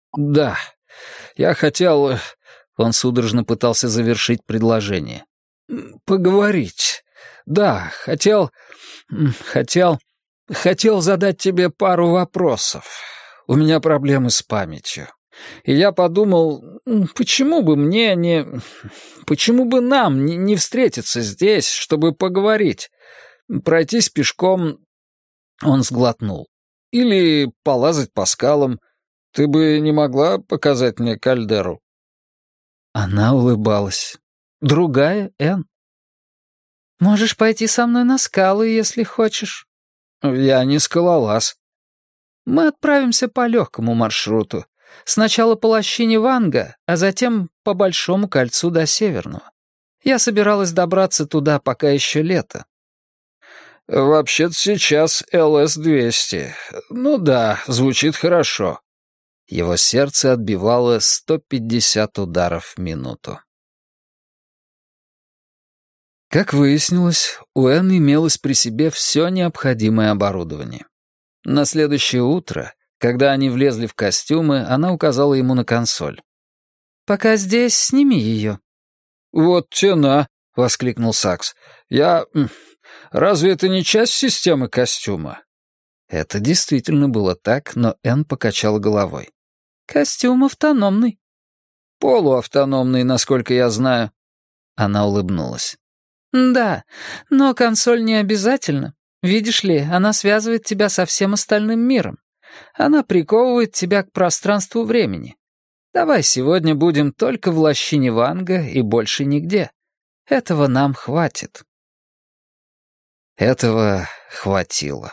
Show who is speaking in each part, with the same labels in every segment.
Speaker 1: Да, я хотел...» Он судорожно пытался завершить предложение. «Поговорить. Да, хотел задать тебе пару вопросов. У меня проблемы с памятью. И я подумал, почему бы нам не встретиться здесь, чтобы поговорить? Пройтись пешком...» Он сглотнул. «Или полазать по скалам. Ты бы не могла показать мне кальдеру?» Она улыбалась. «Другая Энн?»
Speaker 2: «Можешь пойти со мной на скалы, если хочешь».
Speaker 1: «Я не скалолаз».
Speaker 2: «Мы отправимся по легкому маршруту. Сначала по лощине Ванга, а затем по Большому кольцу до Северного. Я собиралась добраться туда, пока еще лето».
Speaker 1: «Вообще-то сейчас ЛС-200. Ну да, звучит хорошо». Его сердце отбивало 150 ударов в минуту. Как выяснилось, у Энн имелось при себе все необходимое оборудование. На следующее утро, когда они влезли в костюмы, она указала ему на консоль.
Speaker 2: «Пока здесь, сними ее».
Speaker 1: «Вот тена!» — воскликнул Сакс. Разве это не часть системы костюма?» Это действительно было так, но Энн покачала головой.
Speaker 2: «Костюм автономный».
Speaker 1: «Полуавтономный, насколько я знаю». Она улыбнулась.
Speaker 2: «Да, но консоль не обязательно. Видишь ли, она связывает тебя со всем остальным миром. Она приковывает тебя к пространству времени. Давай сегодня будем только в лощине Ванга и больше нигде. Этого нам хватит».
Speaker 1: Этого хватило.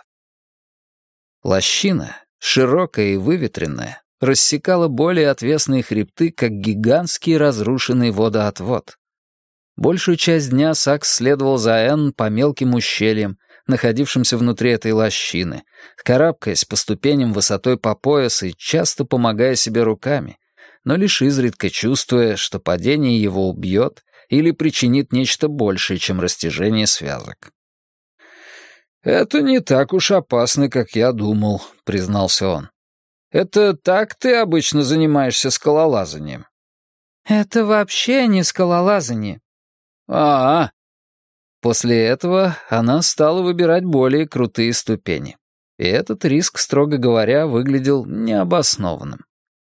Speaker 1: Лощина, широкая и выветренная, рассекала более отвесные хребты, как гигантский разрушенный водоотвод. Большую часть дня Сакс следовал за Энн по мелким ущельям, находившимся внутри этой лощины, карабкаясь по ступеням высотой по пояс и часто помогая себе руками, но лишь изредка чувствуя, что падение его убьет или причинит нечто большее, чем растяжение связок. «Это не так уж опасно, как я думал», — признался он. «Это так ты обычно занимаешься скалолазанием?»
Speaker 2: «Это вообще не скалолазание».
Speaker 1: «А-а». После этого она стала выбирать более крутые ступени. И этот риск, строго говоря, выглядел необоснованным.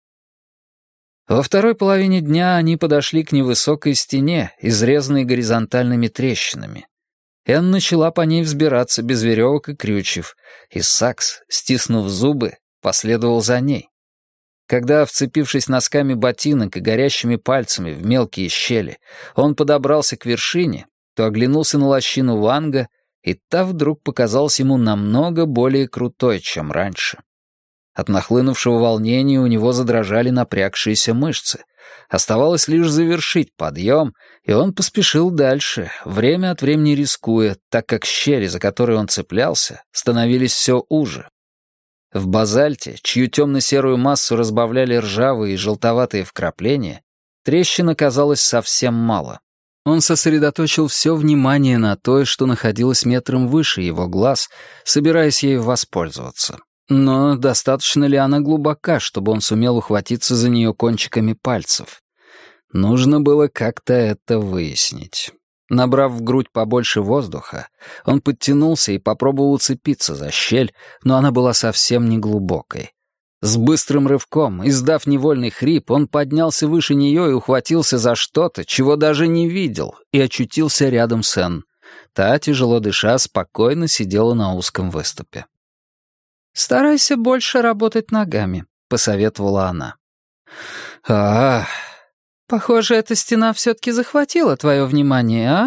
Speaker 1: Во второй половине дня они подошли к невысокой стене, изрезанной горизонтальными трещинами. Энн начала по ней взбираться без веревок и крючев, и Сакс, стиснув зубы, последовал за ней. Когда, вцепившись носками ботинок и горящими пальцами в мелкие щели, он подобрался к вершине, то оглянулся на лощину Ванга, и та вдруг показалась ему намного более крутой, чем раньше. От нахлынувшего волнения у него задрожали напрягшиеся мышцы. Оставалось лишь завершить подъем, и он поспешил дальше, время от времени рискуя, так как щели, за которые он цеплялся, становились все уже. В базальте, чью темно-серую массу разбавляли ржавые и желтоватые вкрапления, трещин оказалось совсем мало. Он сосредоточил все внимание на той, что находилась метром выше его глаз, собираясь ею воспользоваться. Но достаточно ли она глубока, чтобы он сумел ухватиться за нее кончиками пальцев? Нужно было как-то это выяснить. Набрав в грудь побольше воздуха, он подтянулся и попробовал уцепиться за щель, но она была совсем не глубокой. С быстрым рывком, издав невольный хрип, он поднялся выше нее и ухватился за что-то, чего даже не видел, и очутился рядом с Энн. Та, тяжело дыша, спокойно сидела на узком выступе.
Speaker 2: «Старайся больше работать ногами», — посоветовала она.
Speaker 1: «А-а-а».
Speaker 2: «Похоже, эта стена все-таки захватила твое внимание, а?»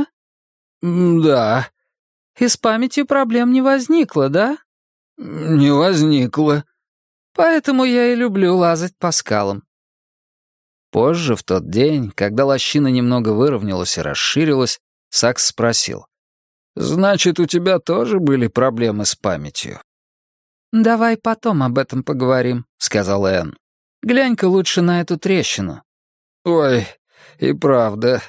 Speaker 1: «Да».
Speaker 2: «И с памятью проблем не возникло, да?»
Speaker 1: «Не возникло».
Speaker 2: «Поэтому я и люблю лазать по скалам».
Speaker 1: Позже, в тот день, когда лощина немного выровнялась и расширилась, Сакс спросил. «Значит, у тебя тоже были проблемы с памятью?»
Speaker 2: «Давай потом об этом поговорим», — сказала Энн. «Глянь-ка лучше на эту трещину».
Speaker 1: «Ой, и правда».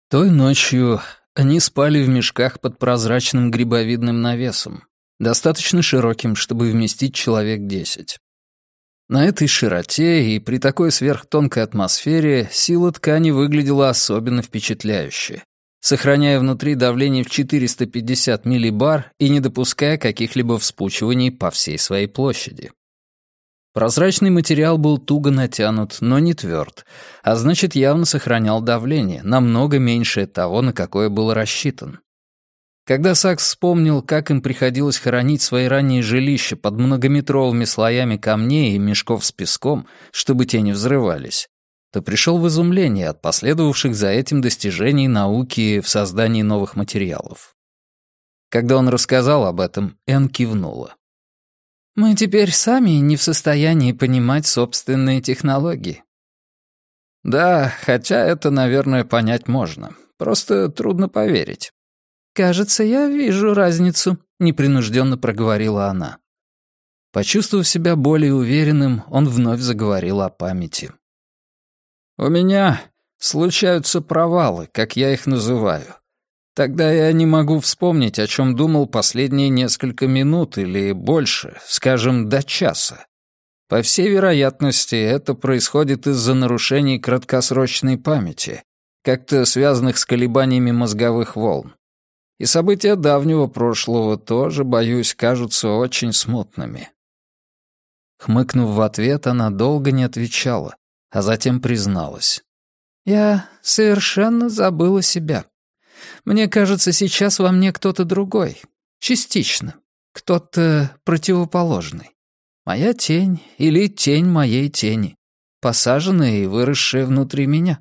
Speaker 1: Той ночью они спали в мешках под прозрачным грибовидным навесом, достаточно широким, чтобы вместить человек 10. На этой широте и при такой сверхтонкой атмосфере сила ткани выглядела особенно впечатляюще, сохраняя внутри давление в 450 миллибар и не допуская каких-либо вспучиваний по всей своей площади. Прозрачный материал был туго натянут, но не тверд, а значит, явно сохранял давление, намного меньшее того, на какое был рассчитан. Когда Сакс вспомнил, как им приходилось хоронить свои ранние жилища под многометровыми слоями камней и мешков с песком, чтобы те не взрывались, то пришел в изумление от последовавших за этим достижений науки в создании новых материалов. Когда он рассказал об этом, Энн кивнула. «Мы теперь сами не в состоянии понимать собственные технологии». «Да, хотя это, наверное, понять можно. Просто трудно поверить». «Кажется, я вижу разницу», — непринужденно проговорила она. Почувствовав себя более уверенным, он вновь заговорил о памяти. «У меня случаются провалы, как я их называю. Тогда я не могу вспомнить, о чем думал последние несколько минут или больше, скажем, до часа. По всей вероятности, это происходит из-за нарушений краткосрочной памяти, как-то связанных с колебаниями мозговых волн. И события давнего прошлого тоже, боюсь, кажутся очень смутными». Хмыкнув в ответ, она долго не отвечала, а затем призналась. «Я совершенно забыла себя. Мне кажется, сейчас во мне кто-то другой. Частично. Кто-то противоположный. Моя тень или тень моей тени, посаженная и выросшая внутри меня».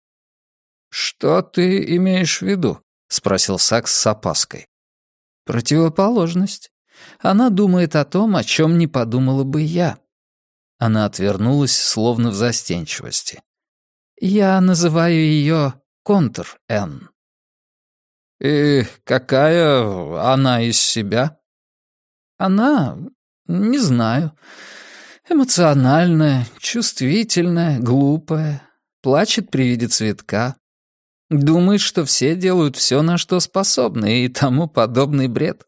Speaker 1: «Что ты имеешь в виду?» — спросил Сакс с опаской. «Противоположность. Она думает о том, о чем не подумала бы я». Она отвернулась, словно в застенчивости. «Я называю ее контр-Н». «И какая она из себя?» «Она... не знаю. Эмоциональная, чувствительная, глупая, плачет при виде цветка. Думает, что все делают все, на что способны, и тому подобный бред».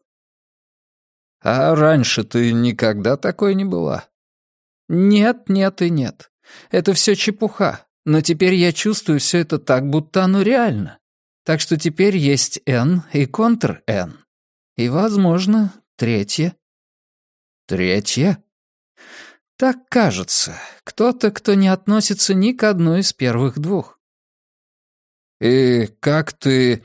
Speaker 1: «А раньше ты никогда такой не была?» «Нет, нет и нет. Это все чепуха. Но теперь я чувствую все это так, будто оно реально. Так что теперь есть N и контр-N. И, возможно, третье». «Третье?» «Так кажется. Кто-то, кто не относится ни к одной из первых двух». «И как ты...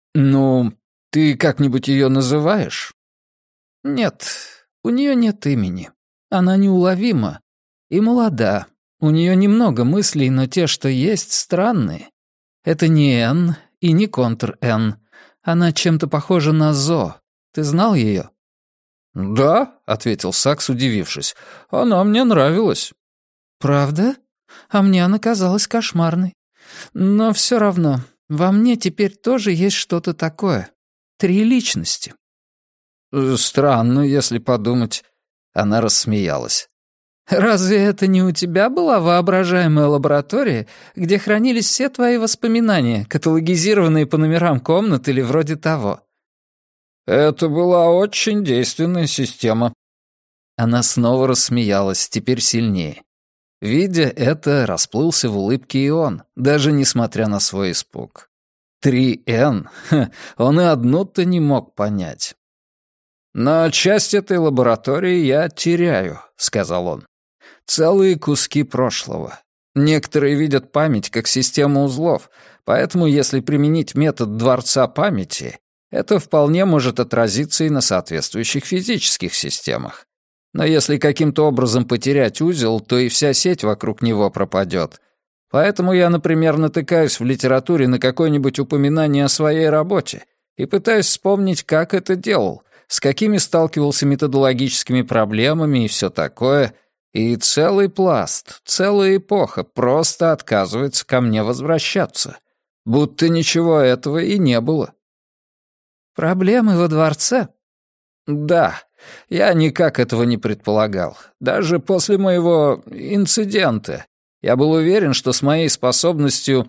Speaker 1: ты как-нибудь ее называешь?» «Нет, у нее нет имени. Она неуловима и молода. У нее немного мыслей, но те, что есть, странные. Это не Н и не контр-Н. Она чем-то похожа на Зо. Ты знал ее?» «Да», — ответил Сакс, удивившись. «Она мне нравилась». «Правда? А мне она казалась кошмарной. Но все равно, во мне теперь тоже есть что-то такое. 3 личности». «Странно, если подумать». Она рассмеялась. «Разве это не у тебя была воображаемая лаборатория, где хранились все твои воспоминания, каталогизированные по номерам комнат или вроде того?» «Это была очень действенная система». Она снова рассмеялась, теперь сильнее. Видя это, расплылся в улыбке и он, даже несмотря на свой испуг. 3Н, он и одну-то не мог понять. «Но часть этой лаборатории я теряю», — сказал он. «Целые куски прошлого. Некоторые видят память как систему узлов, поэтому если применить метод дворца памяти, это вполне может отразиться и на соответствующих физических системах. Но если каким-то образом потерять узел, то и вся сеть вокруг него пропадет. Поэтому я, например, натыкаюсь в литературе на какое-нибудь упоминание о своей работе и пытаюсь вспомнить, как это делал, с какими сталкивался методологическими проблемами и все такое, и целый пласт, целая эпоха просто отказывается ко мне возвращаться, будто ничего этого и не было». «Проблемы во дворце?» «Да, я никак этого не предполагал. Даже после моего инцидента я был уверен, что с моей способностью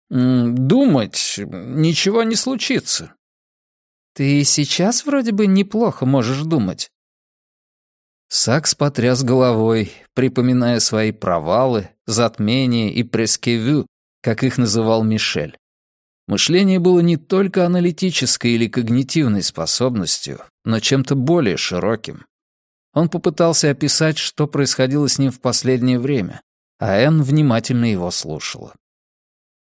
Speaker 1: Думать ничего не случится.
Speaker 2: Ты сейчас вроде бы неплохо можешь думать.
Speaker 1: Сакс потряс головой, припоминая свои провалы, затмения и прескевю, как их называл Мишель. Мышление было не только аналитической или когнитивной способностью, но чем-то более широким. Он попытался описать, что происходило с ним в последнее время, а Энн внимательно его слушала.